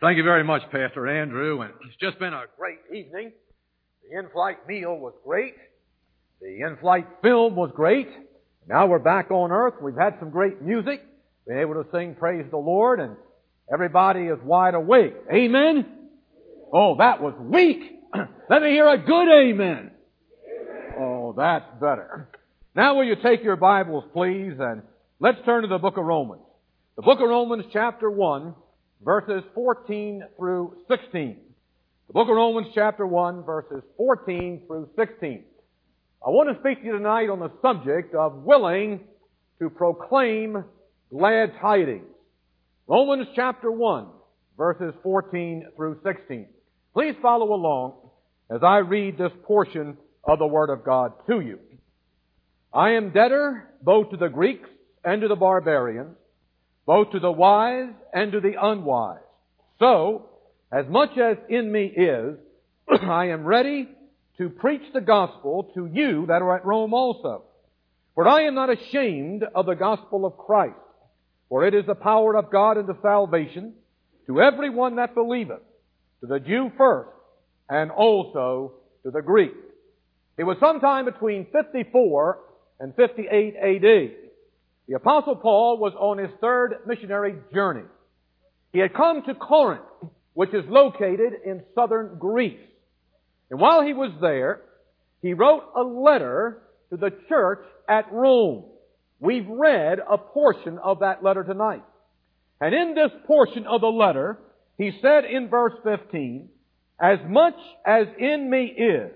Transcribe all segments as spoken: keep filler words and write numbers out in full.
Thank you very much, Pastor Andrew. And it's just been a great evening. The in-flight meal was great. The in-flight film was great. Now we're back on earth. We've had some great music. Been able to sing Praise the Lord, and everybody is wide awake. Amen? Oh, that was weak. Let me hear a good amen. Oh, that's better. Now will you take your Bibles, please, and let's turn to the book of Romans. The book of Romans, chapter one, verses fourteen through sixteen. The book of Romans, chapter one, verses fourteen through sixteen. I want to speak to you tonight on the subject of willing to proclaim glad tidings. Romans, chapter one, verses fourteen through sixteen. Please follow along as I read this portion of the Word of God to you. I am debtor both to the Greeks and to the barbarians, both to the wise and to the unwise. So, as much as in me is, I am ready to preach the gospel to you that are at Rome also. For I am not ashamed of the gospel of Christ, for it is the power of God unto salvation to everyone that believeth, to the Jew first, and also to the Greek. It was sometime between fifty-four and fifty-eight A D The Apostle Paul was on his third missionary journey. He had come to Corinth, which is located in southern Greece. And while he was there, he wrote a letter to the church at Rome. We've read a portion of that letter tonight. And in this portion of the letter, he said in verse fifteen, as much as in me is,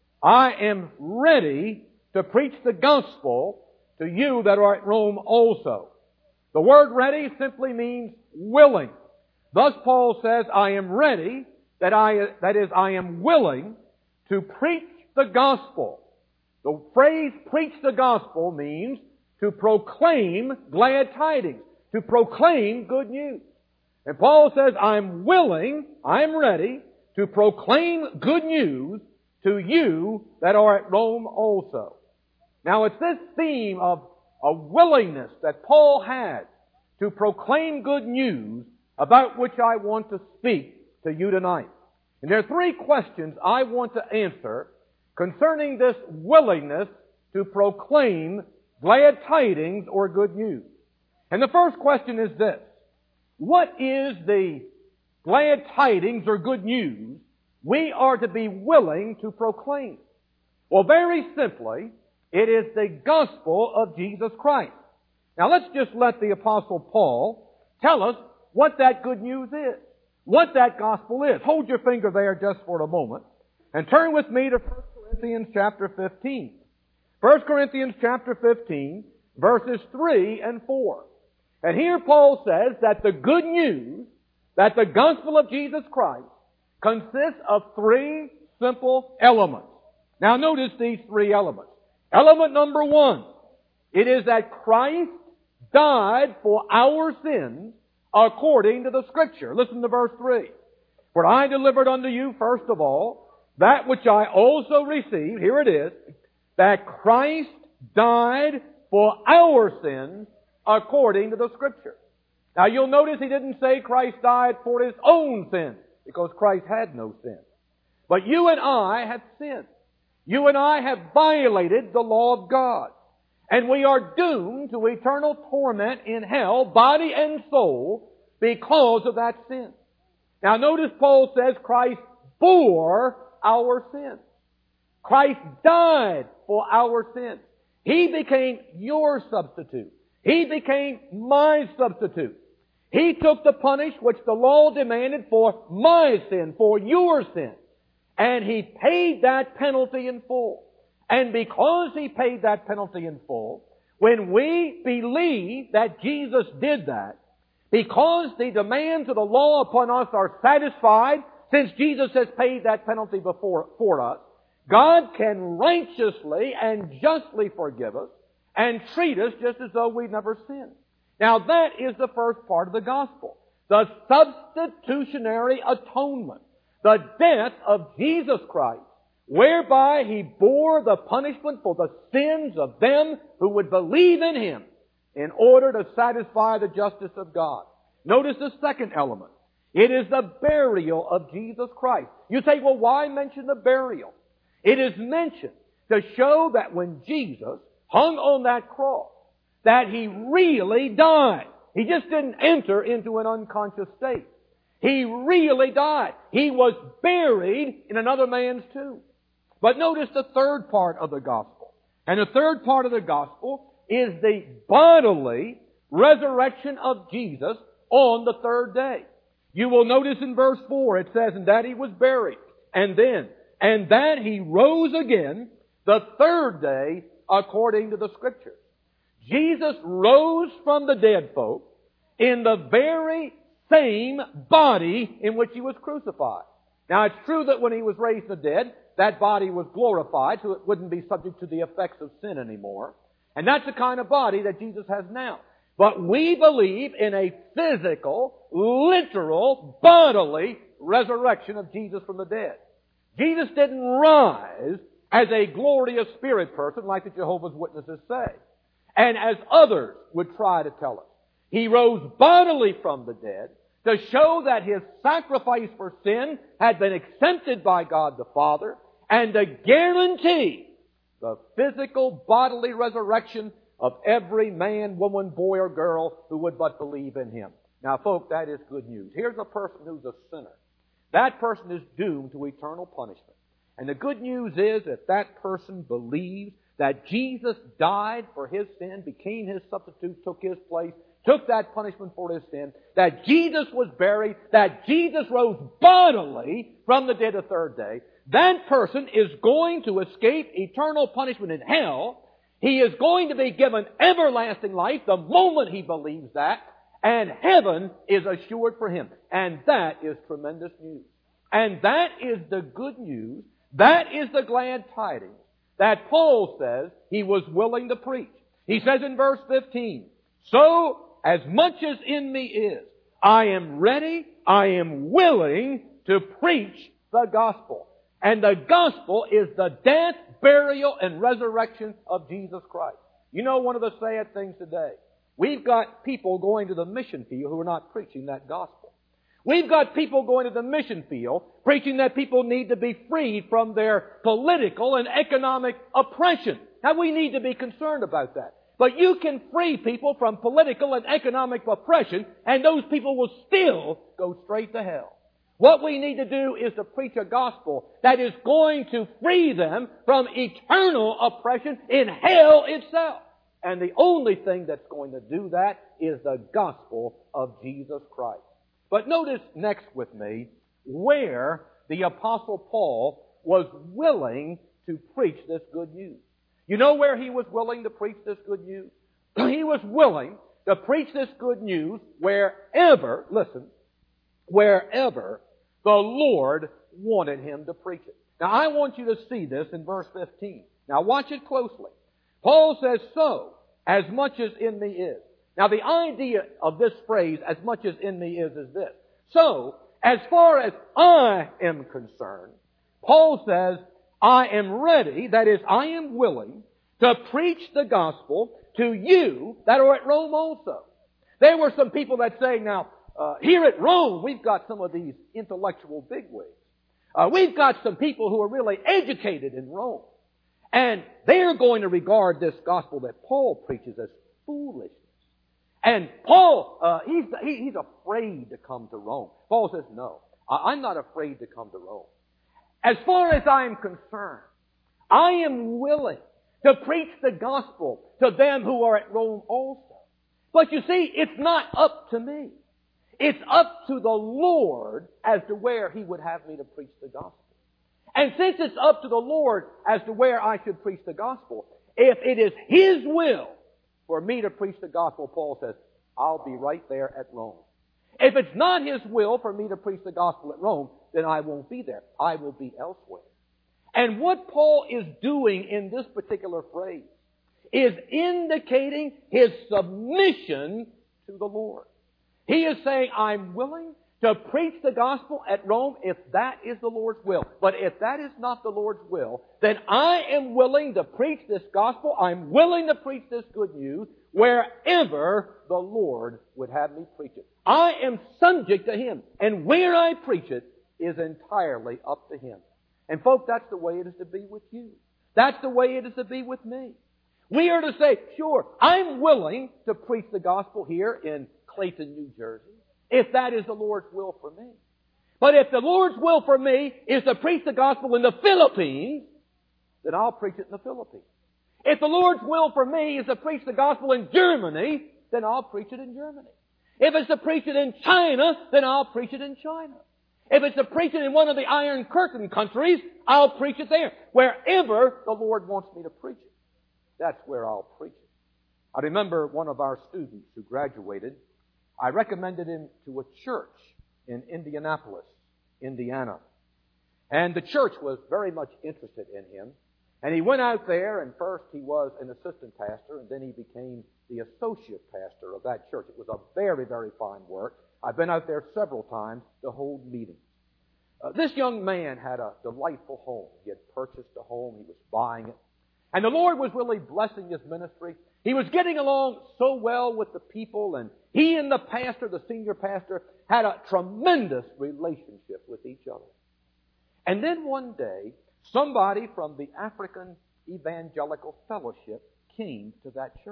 I am ready to preach the gospel to you that are at Rome also. The word ready simply means willing. Thus Paul says, I am ready, that I, that is, I am willing to preach the gospel. The phrase preach the gospel means to proclaim glad tidings, to proclaim good news. And Paul says, I'm willing, I'm ready to proclaim good news to you that are at Rome also. Now it's this theme of a willingness that Paul had to proclaim good news about which I want to speak to you tonight. And there are three questions I want to answer concerning this willingness to proclaim glad tidings or good news. And the first question is this: what is the glad tidings or good news we are to be willing to proclaim? Well, very simply, it is the gospel of Jesus Christ. Now let's just let the Apostle Paul tell us what that good news is, what that gospel is. Hold your finger there just for a moment and turn with me to First Corinthians chapter fifteen. First Corinthians chapter fifteen, verses three and four. And here Paul says that the good news, that the gospel of Jesus Christ consists of three simple elements. Now notice these three elements. Element number one, it is that Christ died for our sins according to the Scripture. Listen to verse three. For I delivered unto you first of all that which I also received, here it is, that Christ died for our sins according to the Scripture. Now you'll notice he didn't say Christ died for His own sins, because Christ had no sin. But you and I have sinned. You and I have violated the law of God. And we are doomed to eternal torment in hell, body and soul, because of that sin. Now notice Paul says Christ bore our sins. Christ died for our sins. He became your substitute. He became my substitute. He took the punishment which the law demanded for my sin, for your sin. And He paid that penalty in full. And because He paid that penalty in full, when we believe that Jesus did that, because the demands of the law upon us are satisfied, since Jesus has paid that penalty before, for us, God can righteously and justly forgive us and treat us just as though we've never sinned. Now that is the first part of the gospel. The substitutionary atonement. The death of Jesus Christ, whereby He bore the punishment for the sins of them who would believe in Him in order to satisfy the justice of God. Notice the second element. It is the burial of Jesus Christ. You say, well, why mention the burial? It is mentioned to show that when Jesus hung on that cross, that He really died. He just didn't enter into an unconscious state. He really died. He was buried in another man's tomb. But notice the third part of the gospel. And the third part of the gospel is the bodily resurrection of Jesus on the third day. You will notice in verse four it says, and that He was buried. And then, and that He rose again the third day according to the Scriptures. Jesus rose from the dead folk in the very same body in which He was crucified. Now it's true that when He was raised from the dead, that body was glorified, so it wouldn't be subject to the effects of sin anymore. And that's the kind of body that Jesus has now. But we believe in a physical, literal, bodily resurrection of Jesus from the dead. Jesus didn't rise as a glorious spirit person like the Jehovah's Witnesses say, and as others would try to tell us. He rose bodily from the dead to show that His sacrifice for sin had been accepted by God the Father, and to guarantee the physical bodily resurrection of every man, woman, boy, or girl who would but believe in Him. Now, folks, that is good news. Here's a person who's a sinner. That person is doomed to eternal punishment. And the good news is that that person believes that Jesus died for his sin, became his substitute, took his place, took that punishment for his sin, that Jesus was buried, that Jesus rose bodily from the dead the third day. That person is going to escape eternal punishment in hell. He is going to be given everlasting life the moment he believes that, and heaven is assured for him. And that is tremendous news. And that is the good news, that is the glad tidings that Paul says he was willing to preach. He says in verse fifteen, so as much as in me is, I am ready, I am willing to preach the gospel. And the gospel is the death, burial, and resurrection of Jesus Christ. You know one of the sad things today? We've got people going to the mission field who are not preaching that gospel. We've got people going to the mission field preaching that people need to be freed from their political and economic oppression. Now, we need to be concerned about that. But you can free people from political and economic oppression, and those people will still go straight to hell. What we need to do is to preach a gospel that is going to free them from eternal oppression in hell itself. And the only thing that's going to do that is the gospel of Jesus Christ. But notice next with me where the Apostle Paul was willing to preach this good news. You know where he was willing to preach this good news? He was willing to preach this good news wherever, listen, wherever the Lord wanted him to preach it. Now I want you to see this in verse fifteen. Now watch it closely. Paul says, so, as much as in me is. Now the idea of this phrase, as much as in me is, is this. So, as far as I am concerned, Paul says, I am ready, that is, I am willing to preach the gospel to you that are at Rome also. There were some people that say, now, uh, here at Rome, we've got some of these intellectual bigwigs. Uh, we've got some people who are really educated in Rome. And they're going to regard this gospel that Paul preaches as foolishness. And Paul, uh, he's, he, he's afraid to come to Rome. Paul says, no, I'm not afraid to come to Rome. As far as I am concerned, I am willing to preach the gospel to them who are at Rome also. But you see, it's not up to me. It's up to the Lord as to where He would have me to preach the gospel. And since it's up to the Lord as to where I should preach the gospel, if it is His will for me to preach the gospel, Paul says, I'll be right there at Rome. If it's not His will for me to preach the gospel at Rome, then I won't be there. I will be elsewhere. And what Paul is doing in this particular phrase is indicating his submission to the Lord. He is saying, I'm willing to preach the gospel at Rome if that is the Lord's will. But if that is not the Lord's will, then I am willing to preach this gospel. I'm willing to preach this good news wherever the Lord would have me preach it. I am subject to Him. And where I preach it is entirely up to Him. And folks, that's the way it is to be with you. That's the way it is to be with me. We are to say, sure, I'm willing to preach the gospel here in Clayton, New Jersey, if that is the Lord's will for me. But if the Lord's will for me is to preach the gospel in the Philippines, then I'll preach it in the Philippines. If the Lord's will for me is to preach the gospel in Germany, then I'll preach it in Germany. If it's to preach it in China, then I'll preach it in China. If it's to preach it in one of the Iron Curtain countries, I'll preach it there. Wherever the Lord wants me to preach it, that's where I'll preach it. I remember one of our students who graduated, I recommended him to a church in Indianapolis, Indiana. And the church was very much interested in him. And he went out there, and first he was an assistant pastor, and then he became the associate pastor of that church. It was a very, very fine work. I've been out there several times to hold meetings. Uh, this young man had a delightful home. He had purchased a home. He was buying it. And the Lord was really blessing his ministry. He was getting along so well with the people, and he and the pastor, the senior pastor, had a tremendous relationship with each other. And then one day, somebody from the African Evangelical Fellowship came to that church.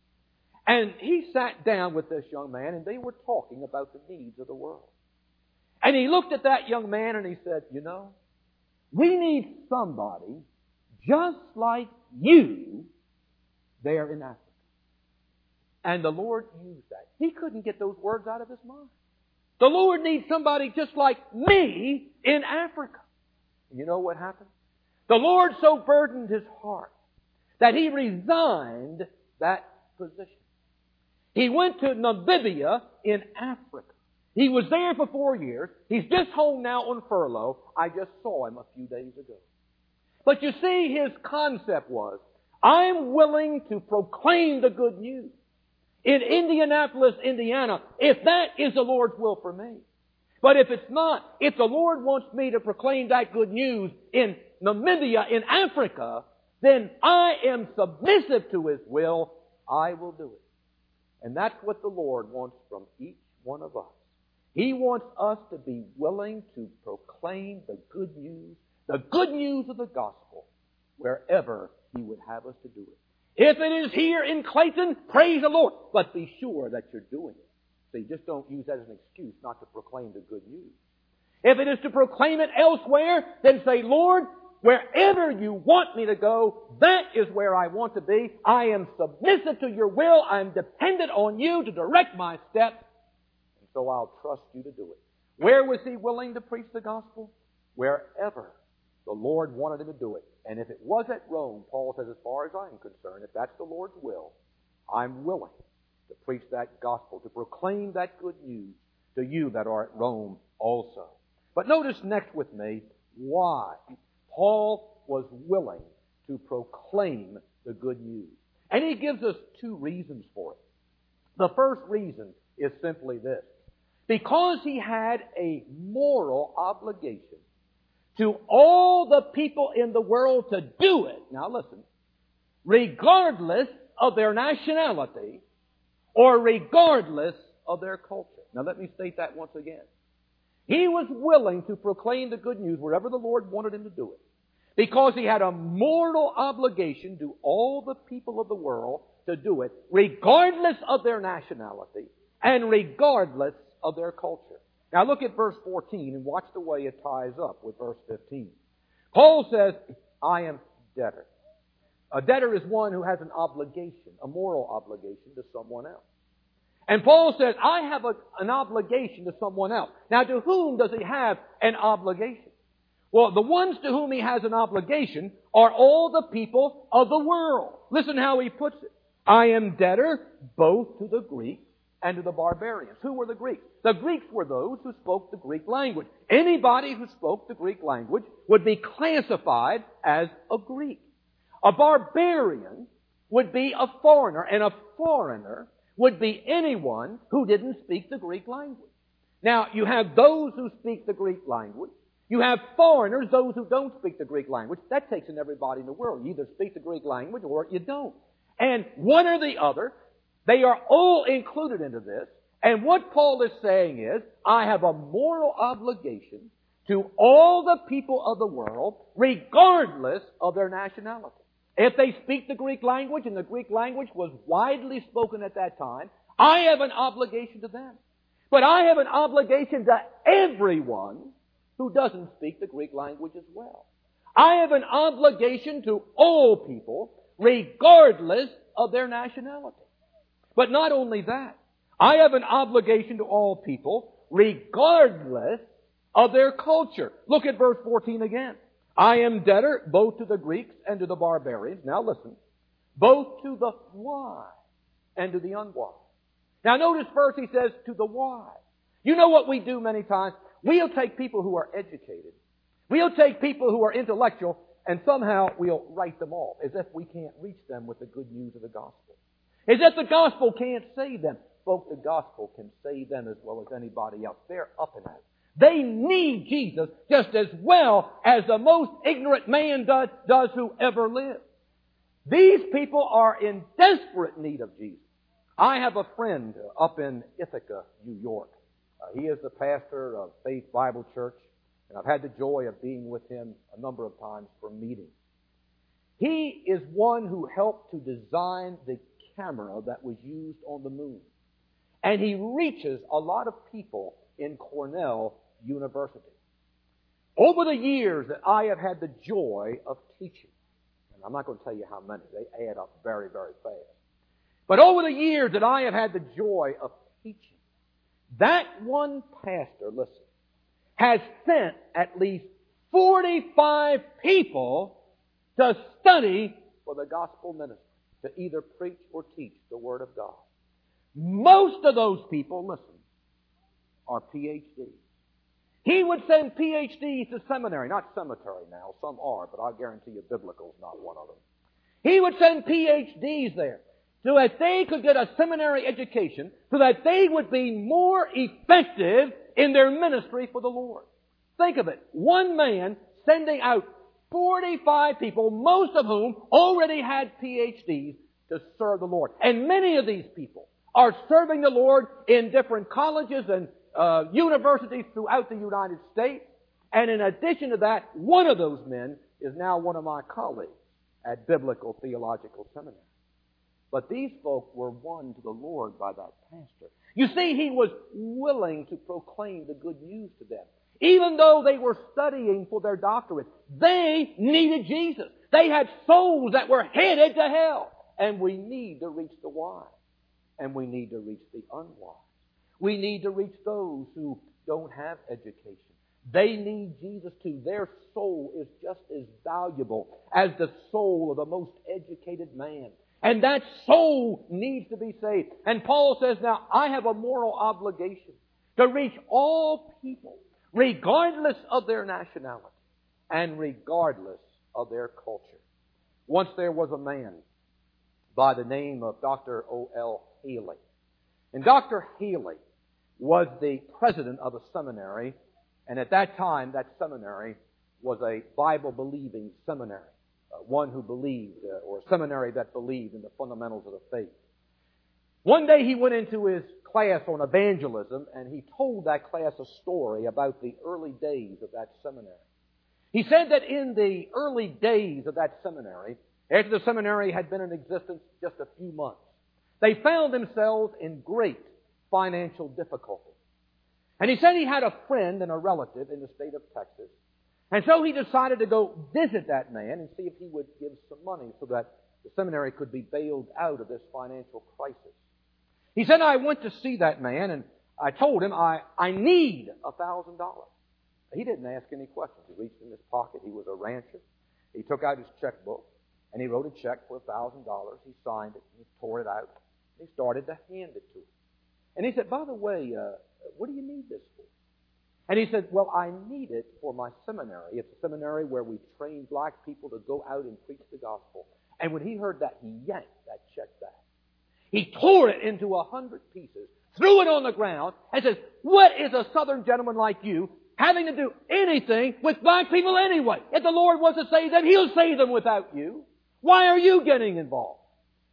And he sat down with this young man, and they were talking about the needs of the world. And he looked at that young man and he said, you know, we need somebody just like you there in Africa. And the Lord used that. He couldn't get those words out of his mind. The Lord needs somebody just like me in Africa. And you know what happened? The Lord so burdened his heart that he resigned that position. He went to Namibia in Africa. He was there for four years. He's just home now on furlough. I just saw him a few days ago. But you see, his concept was, I'm willing to proclaim the good news in Indianapolis, Indiana, if that is the Lord's will for me. But if it's not, if the Lord wants me to proclaim that good news in Namibia, in Africa, then I am submissive to His will. I will do it. And that's what the Lord wants from each one of us. He wants us to be willing to proclaim the good news, the good news of the gospel, wherever He would have us to do it. If it is here in Clayton, praise the Lord. But be sure that you're doing it. So you just don't use that as an excuse not to proclaim the good news. If it is to proclaim it elsewhere, then say, Lord, wherever you want me to go, that is where I want to be. I am submissive to your will. I'm dependent on you to direct my steps. And so I'll trust you to do it. Where was he willing to preach the gospel? Wherever the Lord wanted him to do it. And if it was at Rome, Paul says, as far as I'm concerned, if that's the Lord's will, I'm willing to preach that gospel, to proclaim that good news to you that are at Rome also. But notice next with me why Paul was willing to proclaim the good news. And he gives us two reasons for it. The first reason is simply this. Because he had a moral obligation to all the people in the world to do it. Now listen. Regardless of their nationality or regardless of their culture. Now let me state that once again. He was willing to proclaim the good news wherever the Lord wanted him to do it. Because he had a moral obligation to all the people of the world to do it, regardless of their nationality and regardless of their culture. Now look at verse fourteen and watch the way it ties up with verse fifteen. Paul says, I am debtor. A debtor is one who has an obligation, a moral obligation to someone else. And Paul says, I have a, an obligation to someone else. Now to whom does he have an obligation? Well, the ones to whom he has an obligation are all the people of the world. Listen how he puts it. I am debtor both to the Greeks and to the barbarians. Who were the Greeks? The Greeks were those who spoke the Greek language. Anybody who spoke the Greek language would be classified as a Greek. A barbarian would be a foreigner, and a foreigner would be anyone who didn't speak the Greek language. Now, you have those who speak the Greek language. You have foreigners, those who don't speak the Greek language. That takes in everybody in the world. You either speak the Greek language or you don't. And one or the other, They are all included into this. And what Paul is saying is, I have a moral obligation to all the people of the world, regardless of their nationality. If they speak the Greek language, and the Greek language was widely spoken at that time, I have an obligation to them. But I have an obligation to everyone who doesn't speak the Greek language as well. I have an obligation to all people, regardless of their nationality. But not only that, I have an obligation to all people, regardless of their culture. Look at verse fourteen again. I am debtor both to the Greeks and to the barbarians. Now listen. Both to the wise and to the unwise. Now notice first he says to the wise. You know what we do many times? We'll take people who are educated. We'll take people who are intellectual, and somehow we'll write them off as if we can't reach them with the good news of the gospel. As if the gospel can't save them. Folks, the gospel can save them as well as anybody else. They're up and out. They need Jesus just as well as the most ignorant man does, does who ever lived. These people are in desperate need of Jesus. I have a friend up in Ithaca, New York. Uh, he is the pastor of Faith Bible Church, and I've had the joy of being with him a number of times for meetings. He is one who helped to design the camera that was used on the moon. And he reaches a lot of people in Cornell University. Over the years that I have had the joy of teaching, and I'm not going to tell you how many, they add up very, very fast. But over the years that I have had the joy of teaching, that one pastor, listen, has sent at least forty-five people to study for the gospel ministry, to either preach or teach the Word of God. Most of those people, listen, are P H Ds. He would send P H Ds to seminary, not cemetery now, some are, but I guarantee you biblical's not one of them. He would send P H Ds there so that they could get a seminary education, so that they would be more effective in their ministry for the Lord. Think of it. One man sending out forty-five people, most of whom already had P H Ds, to serve the Lord. And many of these people are serving the Lord in different colleges and uh, universities throughout the United States. And in addition to that, one of those men is now one of my colleagues at Biblical Theological Seminary. But these folk were won to the Lord by that pastor. You see, he was willing to proclaim the good news to them. Even though they were studying for their doctorate, they needed Jesus. They had souls that were headed to hell. And we need to reach the wise. And we need to reach the unwise. We need to reach those who don't have education. They need Jesus too. Their soul is just as valuable as the soul of the most educated man. And that soul needs to be saved. And Paul says, now, I have a moral obligation to reach all people, regardless of their nationality and regardless of their culture. Once there was a man by the name of Doctor O L Haley. And Doctor Haley was the president of a seminary, and at that time, that seminary was a Bible-believing seminary. Uh, one who believed, uh, or a seminary that believed in the fundamentals of the faith. One day he went into his class on evangelism, and he told that class a story about the early days of that seminary. He said that in the early days of that seminary, after the seminary had been in existence just a few months, they found themselves in great financial difficulty. And he said he had a friend and a relative in the state of Texas. And so he decided to go visit that man and see if he would give some money so that the seminary could be bailed out of this financial crisis. He said, I went to see that man and I told him I, I need a thousand dollars. He didn't ask any questions. He reached in his pocket. He was a rancher. He took out his checkbook and he wrote a check for a thousand dollars. He signed it. He tore it out. He started to hand it to him. And he said, by the way, uh, what do you need this for? And he said, well, I need it for my seminary. It's a seminary where we train black people to go out and preach the gospel. And when he heard that, he yanked that check back. He tore it into a hundred pieces, threw it on the ground, and says, what is a southern gentleman like you having to do anything with black people anyway? If the Lord wants to save them, He'll save them without you. Why are you getting involved?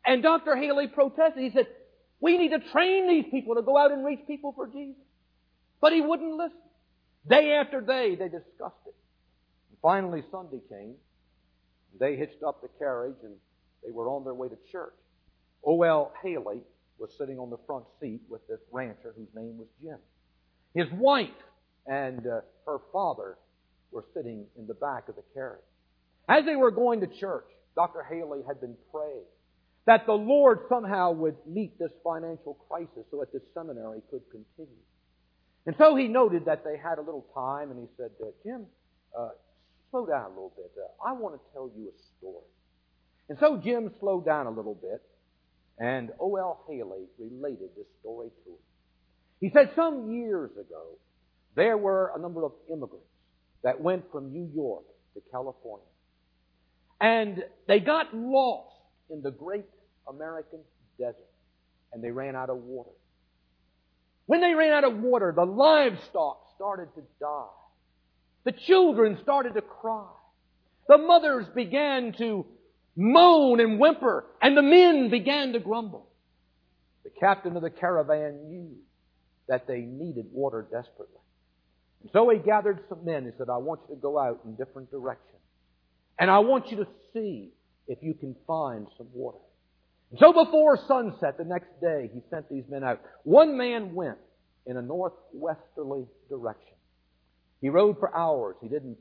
And Doctor Haley protested. He said, we need to train these people to go out and reach people for Jesus. But he wouldn't listen. Day after day, they discussed it. And finally, Sunday came. They hitched up the carriage and they were on their way to church. O L Haley was sitting on the front seat with this rancher whose name was Jim. His wife and uh, her father were sitting in the back of the carriage. As they were going to church, Doctor Haley had been praying that the Lord somehow would meet this financial crisis so that this seminary could continue. And so he noted that they had a little time, and he said, uh, Jim, uh, slow down a little bit. Uh, I want to tell you a story. And so Jim slowed down a little bit, and O L Haley related this story to him. He said some years ago, there were a number of immigrants that went from New York to California. And they got lost in the great American desert, and they ran out of water. When they ran out of water, the livestock started to die. The children started to cry. The mothers began to moan and whimper, and the men began to grumble. The captain of the caravan knew that they needed water desperately. And so he gathered some men and said, I want you to go out in different directions. And I want you to see if you can find some water. And so before sunset the next day, he sent these men out. One man went in a northwesterly direction. He rode for hours. He didn't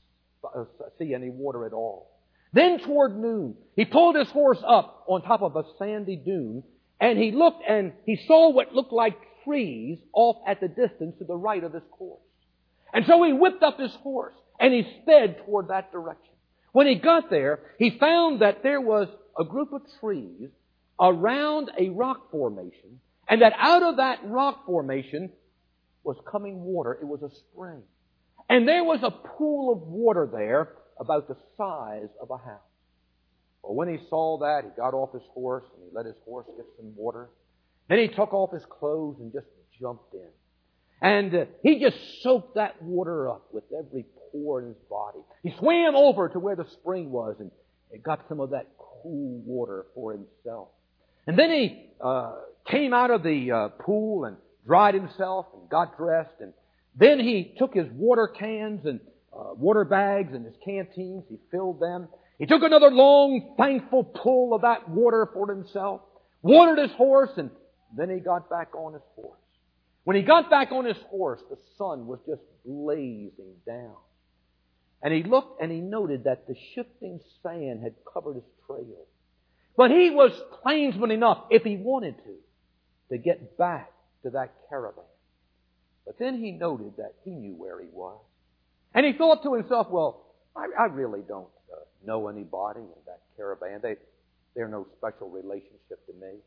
see any water at all. Then toward noon, he pulled his horse up on top of a sandy dune, and he looked and he saw what looked like trees off at the distance to the right of his course. And so he whipped up his horse, and he sped toward that direction. When he got there, he found that there was a group of trees around a rock formation, and that out of that rock formation was coming water. It was a spring. And there was a pool of water there about the size of a house. Well, when he saw that, he got off his horse and he let his horse get some water. Then he took off his clothes and just jumped in. And uh, he just soaked that water up with every pore in his body. He swam over to where the spring was and he got some of that cool water for himself. And then he uh, came out of the uh, pool and dried himself and got dressed. And then he took his water cans and uh, water bags and his canteens. He filled them. He took another long, thankful pull of that water for himself, watered his horse, and then he got back on his horse. When he got back on his horse, the sun was just blazing down. And he looked and he noted that the shifting sand had covered his trail. But he was plainsman enough, if he wanted to, to get back to that caravan. But then he noted that he knew where he was. And he thought to himself, well, I, I really don't uh, know anybody in that caravan. They, they're no special relationship to me.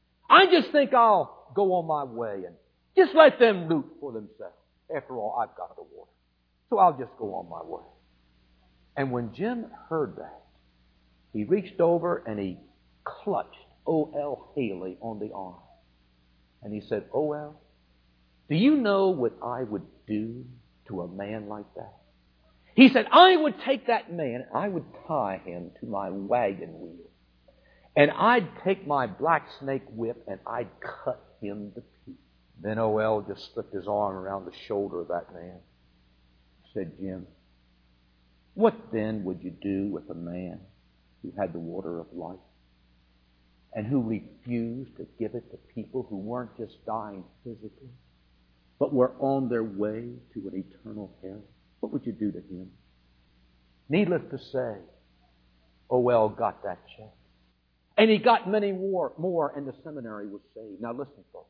I just think I'll go on my way and just let them root for themselves. After all, I've got the water. So I'll just go on my way. And when Jim heard that, he reached over and he clutched O L Haley on the arm. And he said, O L, do you know what I would do to a man like that? He said, I would take that man and I would tie him to my wagon wheel. And I'd take my black snake whip and I'd cut him to pieces. Then O L just slipped his arm around the shoulder of that man. He said, Jim, what then would you do with a man who had the water of life and who refused to give it to people who weren't just dying physically, but were on their way to an eternal hell? What would you do to him? Needless to say, O L got that check. And he got many more, more, and the seminary was saved. Now listen, folks.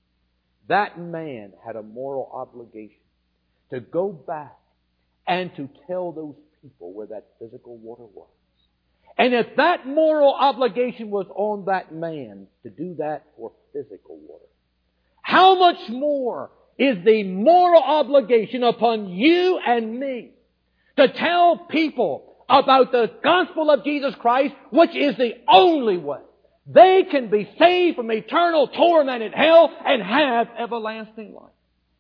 That man had a moral obligation to go back and to tell those people where that physical water was. And if that moral obligation was on that man to do that for physical water, how much more is the moral obligation upon you and me to tell people about the gospel of Jesus Christ, which is the only way they can be saved from eternal torment in hell and have everlasting life.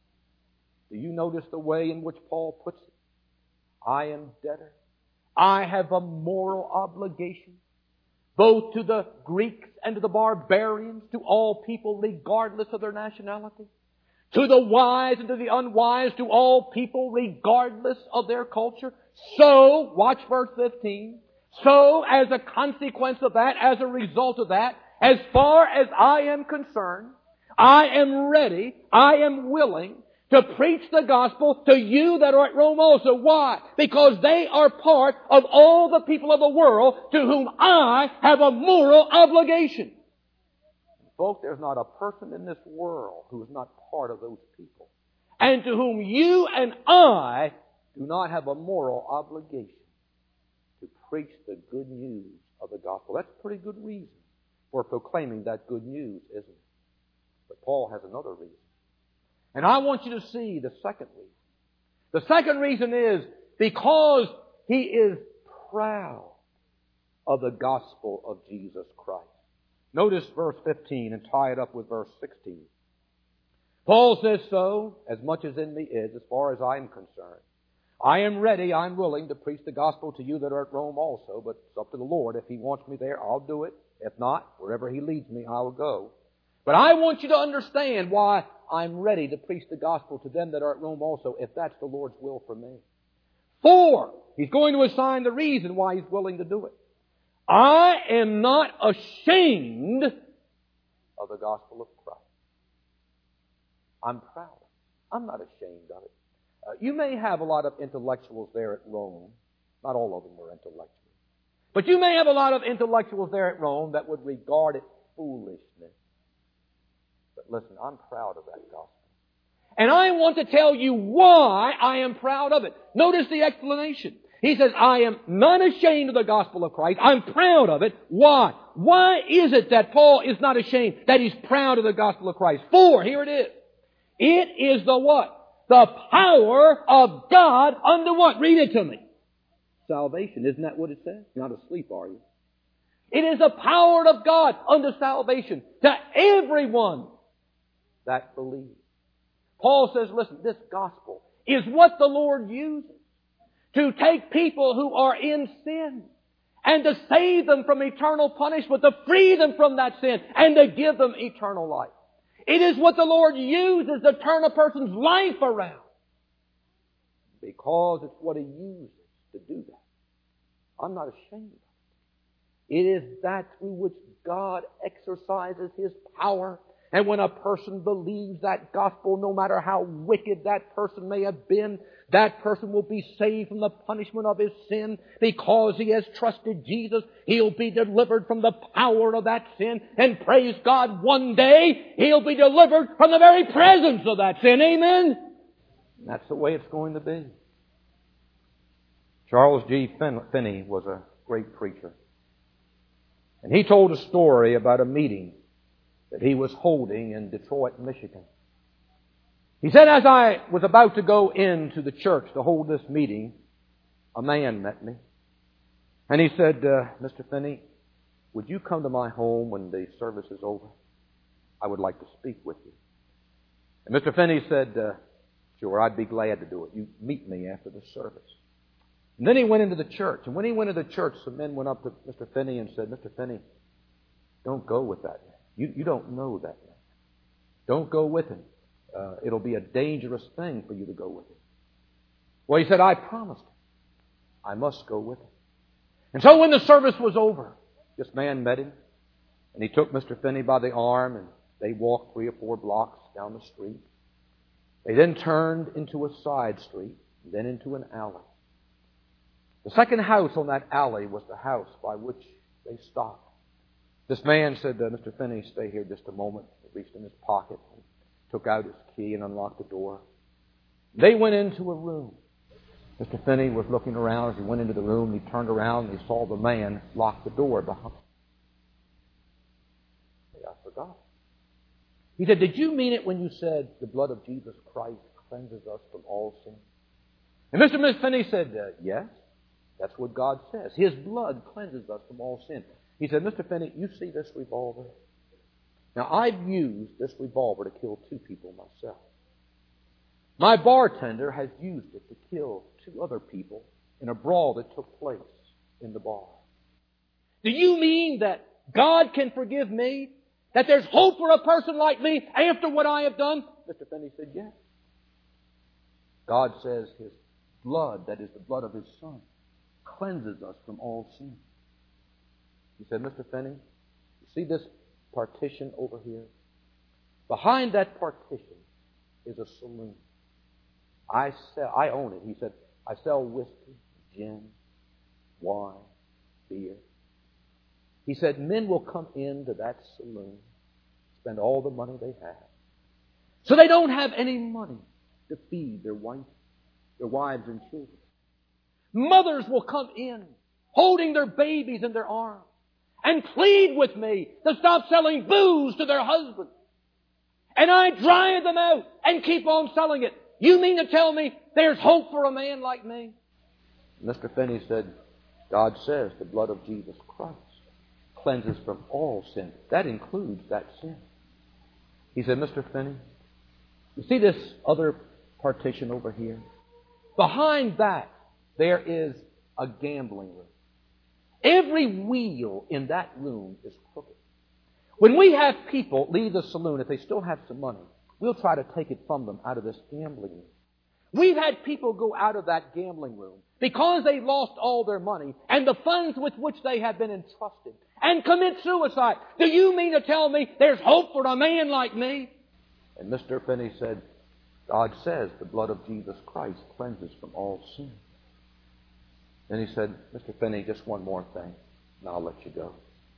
Do you notice the way in which Paul puts it? I am debtor. I have a moral obligation. both to the Greeks and to the barbarians, to all people regardless of their nationality, to the wise and to the unwise, to all people regardless of their culture. So, watch verse fifteen, so as a consequence of that, as a result of that, as far as I am concerned, I am ready, I am willing to preach the gospel to you that are at Rome also. Why? Because they are part of all the people of the world to whom I have a moral obligation. Folks, there's not a person in this world who is not part of those people, and to whom you and I do not have a moral obligation to preach the good news of the gospel. That's a pretty good reason for proclaiming that good news, isn't it? But Paul has another reason. And I want you to see the second reason. The second reason is because he is proud of the gospel of Jesus Christ. Notice verse fifteen and tie it up with verse sixteen. Paul says, so, as much as in me is, as far as I am concerned, I am ready, I'm willing to preach the gospel to you that are at Rome also, but it's up to the Lord. If He wants me there, I'll do it. If not, wherever He leads me, I will go. But I want you to understand why I'm ready to preach the gospel to them that are at Rome also, if that's the Lord's will for me. Four, he's going to assign the reason why he's willing to do it. I am not ashamed of the gospel of Christ. I'm proud of it. I'm not ashamed of it. Uh, you may have a lot of intellectuals there at Rome. Not all of them were intellectuals. But you may have a lot of intellectuals there at Rome that would regard it foolishness. But listen, I'm proud of that gospel. And I want to tell you why I am proud of it. Notice the explanation. He says, I am not ashamed of the gospel of Christ. I'm proud of it. Why? Why is it that Paul is not ashamed, that he's proud of the gospel of Christ? For, here it is. It is the what? The power of God unto what? Read it to me. Salvation. Isn't that what it says? You're not asleep, are you? It is the power of God unto salvation to everyone that believes. Paul says, listen, this gospel is what the Lord uses to take people who are in sin and to save them from eternal punishment, to free them from that sin and to give them eternal life. It is what the Lord uses to turn a person's life around, because it's what He uses to do that. I'm not ashamed of it. It is that through which God exercises His power. And when a person believes that gospel, no matter how wicked that person may have been, that person will be saved from the punishment of his sin because he has trusted Jesus. He'll be delivered from the power of that sin. And praise God, one day he'll be delivered from the very presence of that sin. Amen? And that's the way it's going to be. Charles G. Finney was a great preacher. And he told a story about a meeting that he was holding in Detroit, Michigan. He said, as I was about to go into the church to hold this meeting, a man met me. And he said, uh, Mister Finney, would you come to my home when the service is over? I would like to speak with you. And Mister Finney said, uh, sure, I'd be glad to do it. You meet me after the service. And then he went into the church. And when he went into the church, some men went up to Mister Finney and said, Mister Finney, don't go with that man. You, you don't know that man. Don't go with him. Uh, it'll be a dangerous thing for you to go with him. Well, he said, I promised him. I must go with him. And so when the service was over, this man met him, and he took Mister Finney by the arm, and they walked three or four blocks down the street. They then turned into a side street, and then into an alley. The second house on that alley was the house by which they stopped. This man said, uh, Mister Finney, stay here just a moment. He reached in his pocket and took out his key and unlocked the door. They went into a room. Mister Finney was looking around as he went into the room. He turned around and he saw the man lock the door behind him. I forgot. He said, did you mean it when you said the blood of Jesus Christ cleanses us from all sin? And Mister Finney said, uh, yes, that's what God says. His blood cleanses us from all sin. He said, Mister Finney, you see this revolver? Now, I've used this revolver to kill two people myself. My bartender has used it to kill two other people in a brawl that took place in the bar. Do you mean that God can forgive me? That there's hope for a person like me after what I have done? Mister Finney said, yes. God says His blood, that is the blood of His Son, cleanses us from all sin. He said, Mister Finney, you see this partition over here? Behind that partition is a saloon. I sell, I own it. He said, I sell whiskey, gin, wine, beer. He said, men will come into that saloon, spend all the money they have. So they don't have any money to feed their wife, their wives and children. Mothers will come in, holding their babies in their arms, and plead with me to stop selling booze to their husbands. And I drive them out and keep on selling it. You mean to tell me there's hope for a man like me? Mister Finney said, God says the blood of Jesus Christ cleanses from all sin. That includes that sin. He said, Mister Finney, you see this other partition over here? Behind that, there is a gambling room. Every wheel in that room is crooked. When we have people leave the saloon, if they still have some money, we'll try to take it from them out of this gambling room. We've had people go out of that gambling room because they lost all their money and the funds with which they have been entrusted and commit suicide. Do you mean to tell me there's hope for a man like me? And Mister Finney said, God says the blood of Jesus Christ cleanses from all sin. Then he said, Mister Finney, just one more thing, and I'll let you go.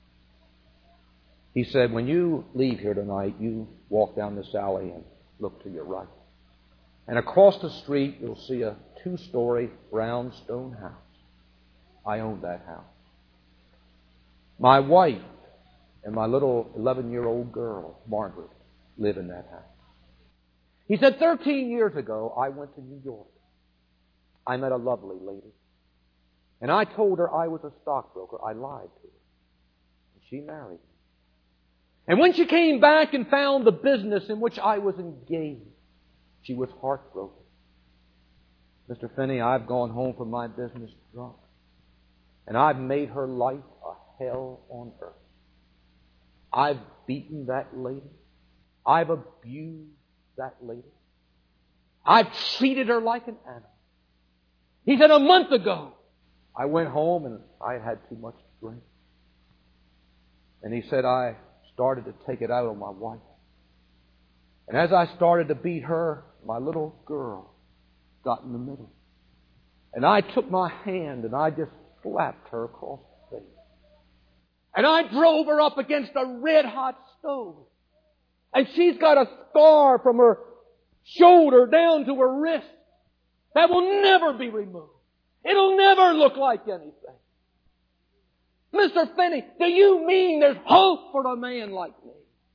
He said, when you leave here tonight, you walk down this alley and look to your right. And across the street, you'll see a two-story brownstone house. I own that house. My wife and my little eleven-year-old girl, Margaret, live in that house. He said, thirteen years ago, I went to New York. I met a lovely lady. And I told her I was a stockbroker. I lied to her. And she married me. And when she came back and found the business in which I was engaged, she was heartbroken. Mister Finney, I've gone home from my business drunk. And I've made her life a hell on earth. I've beaten that lady. I've abused that lady. I've treated her like an animal. He said, a month ago, I went home and I had too much to drink. And he said, I started to take it out on my wife. And as I started to beat her, my little girl got in the middle. And I took my hand and I just slapped her across the face. And I drove her up against a red-hot stove. And she's got a scar from her shoulder down to her wrist that will never be removed. It'll never look like anything. Mister Finney, do you mean there's hope for a man like me?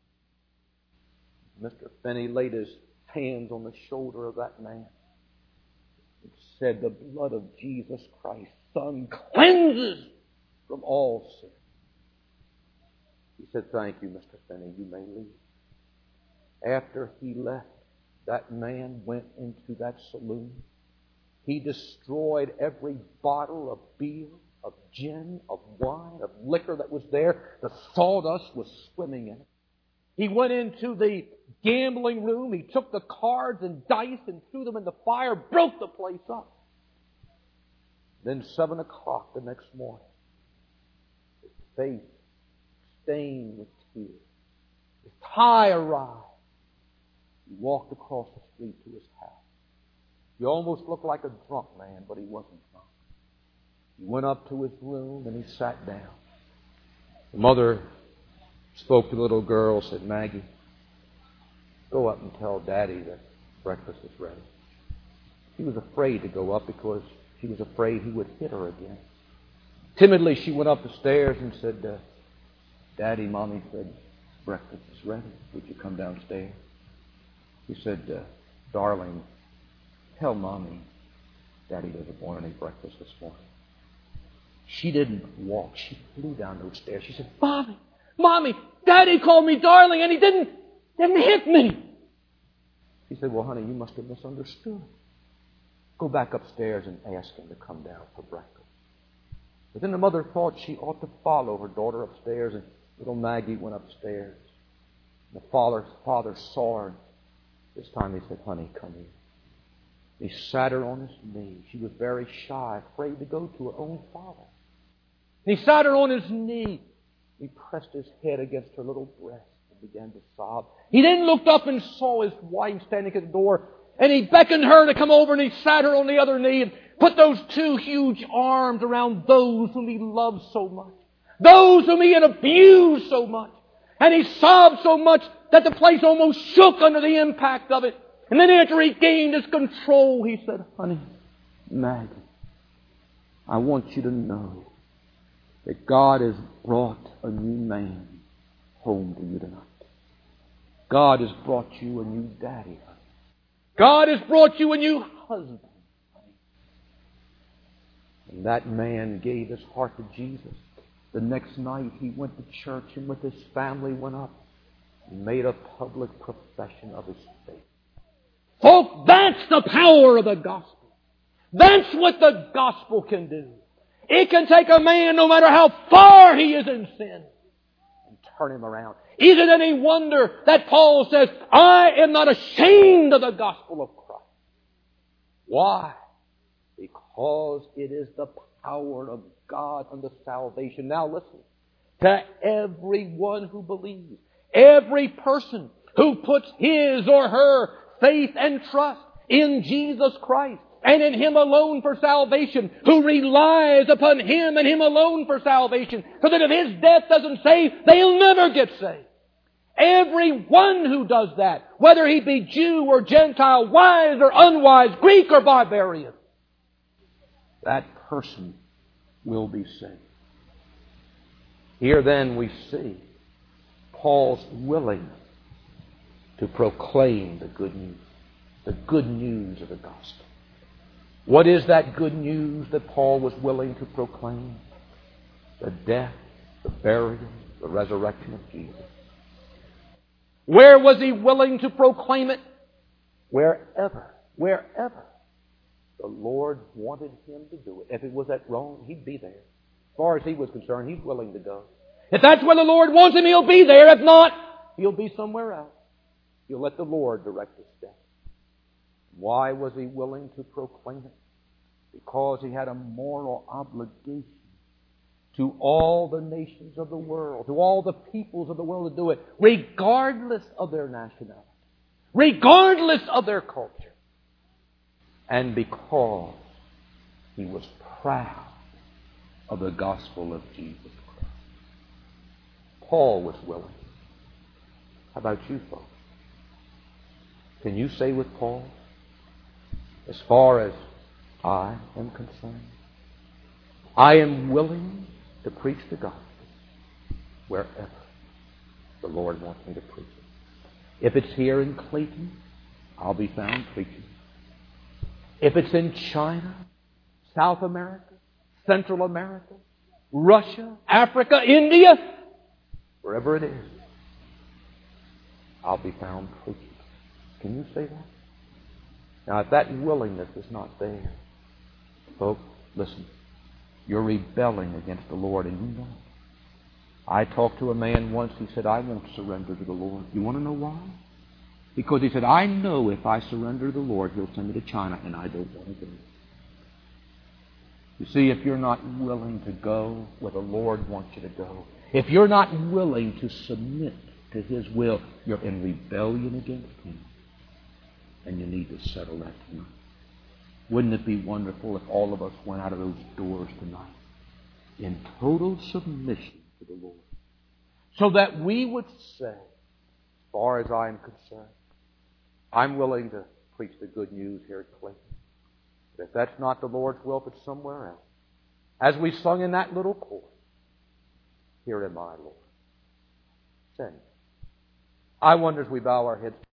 Mister Finney laid his hands on the shoulder of that man and said, the blood of Jesus Christ, Son, cleanses from all sin. He said, thank you, Mister Finney, you may leave. After he left, that man went into that saloon. He destroyed every bottle of beer, of gin, of wine, of liquor that was there. The sawdust was swimming in it. He went into the gambling room. He took the cards and dice and threw them in the fire, broke the place up. Then seven o'clock the next morning, his face stained with tears, his tie awry, he walked across the street to his house. He almost looked like a drunk man, but he wasn't drunk. He went up to his room and he sat down. The mother spoke to the little girl, said, Maggie, go up and tell Daddy that breakfast is ready. She was afraid to go up because she was afraid he would hit her again. Timidly, she went up the stairs and said, uh, Daddy, Mommy said, breakfast is ready. Would you come downstairs? He said, uh, darling, tell Mommy Daddy doesn't want any breakfast this morning. She didn't walk. She flew down those stairs. She said, Mommy, Mommy, Daddy called me darling and he didn't, didn't hit me. He said, well, honey, you must have misunderstood. Go back upstairs and ask him to come down for breakfast. But then the mother thought she ought to follow her daughter upstairs, and little Maggie went upstairs. The father, father saw her. This time he said, "Honey, come here." He sat her on his knee. She was very shy, afraid to go to her own father. And he sat her on his knee. He pressed his head against her little breast and began to sob. He then looked up and saw his wife standing at the door, and he beckoned her to come over, and he sat her on the other knee and put those two huge arms around those whom he loved so much, those whom he had abused so much. And he sobbed so much that the place almost shook under the impact of it. And then after he gained his control, he said, "Honey, Maggie, I want you to know that God has brought a new man home to you tonight. God has brought you a new daddy, honey. God has brought you a new husband, honey." And that man gave his heart to Jesus. The next night he went to church and with his family went up and made a public profession of his faith. Folks, that's the power of the gospel. That's what the gospel can do. It can take a man, no matter how far he is in sin, and turn him around. Is it any wonder that Paul says, "I am not ashamed of the gospel of Christ"? Why? Because it is the power of God unto salvation. Now listen, to everyone who believes, every person who puts his or her faith and trust in Jesus Christ and in Him alone for salvation, who relies upon Him and Him alone for salvation, so that if His death doesn't save, they'll never get saved. Everyone who does that, whether he be Jew or Gentile, wise or unwise, Greek or barbarian, that person will be saved. Here then we see Paul's willingness to proclaim the good news, the good news of the gospel. What is that good news that Paul was willing to proclaim? The death, the burial, the resurrection of Jesus. Where was he willing to proclaim it? Wherever, wherever the Lord wanted him to do it. If it was at Rome, he'd be there. As far as he was concerned, he's willing to go. If that's where the Lord wants him, he'll be there. If not, he'll be somewhere else. He'll let the Lord direct his steps. Why was he willing to proclaim it? Because he had a moral obligation to all the nations of the world, to all the peoples of the world to do it, regardless of their nationality, regardless of their culture. And because he was proud of the gospel of Jesus Christ. Paul was willing. How about you folks? Can you say with Paul, as far as I am concerned, I am willing to preach the gospel wherever the Lord wants me to preach it. If it's here in Clayton, I'll be found preaching. If it's in China, South America, Central America, Russia, Africa, India, wherever it is, I'll be found preaching. Can you say that? Now, if that willingness is not there, folks, listen, you're rebelling against the Lord, and you know it. I talked to a man once, he said, "I won't surrender to the Lord." You want to know why? Because he said, "I know if I surrender to the Lord, He'll send me to China, and I don't want to go." You see, if you're not willing to go where the Lord wants you to go, if you're not willing to submit to His will, you're in rebellion against Him. And you need to settle that tonight. Wouldn't it be wonderful if all of us went out of those doors tonight in total submission to the Lord, so that we would say, as far as I am concerned, I'm willing to preach the good news here at Clayton. But if that's not the Lord's will, if it's somewhere else, as we sung in that little chorus, "Here am I, Lord, send me." I wonder as we bow our heads